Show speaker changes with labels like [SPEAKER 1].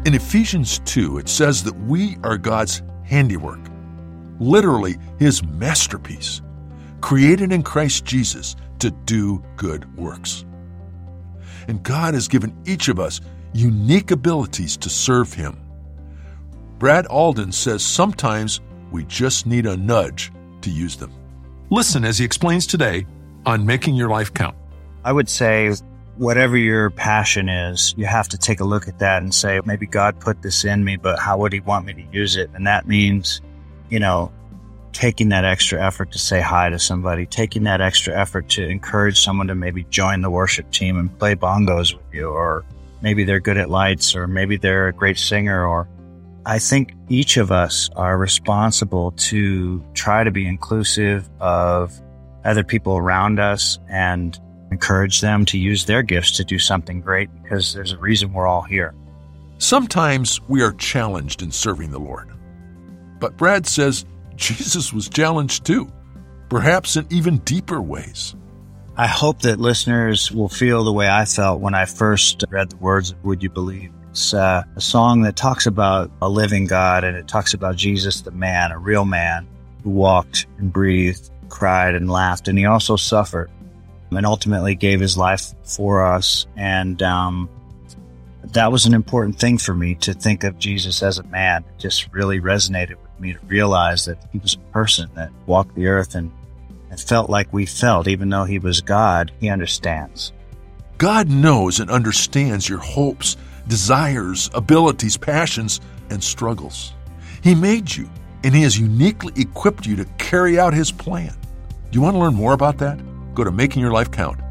[SPEAKER 1] In Ephesians 2, it says that we are God's handiwork, literally His masterpiece, created in Christ Jesus to do good works. And God has given each of us unique abilities to serve Him. Brad Alden says sometimes we just need a nudge to use them. Listen as he explains today on Making Your Life Count.
[SPEAKER 2] I would say whatever your passion is, you have to take a look at that and say, maybe God put this in me, but how would He want me to use it? And that means, taking that extra effort to say hi to somebody, taking that extra effort to encourage someone to maybe join the worship team and play bongos with you, or maybe they're good at lights, or maybe they're a great singer. Or I think each of us are responsible to try to be inclusive of other people around us and encourage them to use their gifts to do something great, because there's a reason we're all here.
[SPEAKER 1] Sometimes we are challenged in serving the Lord. But Brad says Jesus was challenged too, perhaps in even deeper ways.
[SPEAKER 2] I hope that listeners will feel the way I felt when I first read the words of Would You Believe? It's a song that talks about a living God, and it talks about Jesus, the man, a real man who walked and breathed, cried and laughed, and He also suffered and ultimately gave His life for us. And that was an important thing for me, to think of Jesus as a man. It just really resonated with me to realize that He was a person that walked the earth and felt like we felt. Even though He was God, He understands.
[SPEAKER 1] God knows and understands your hopes, desires, abilities, passions, and struggles. He made you, and He has uniquely equipped you to carry out His plan. Do you want to learn more about that? Go to makingyourlifecount.com.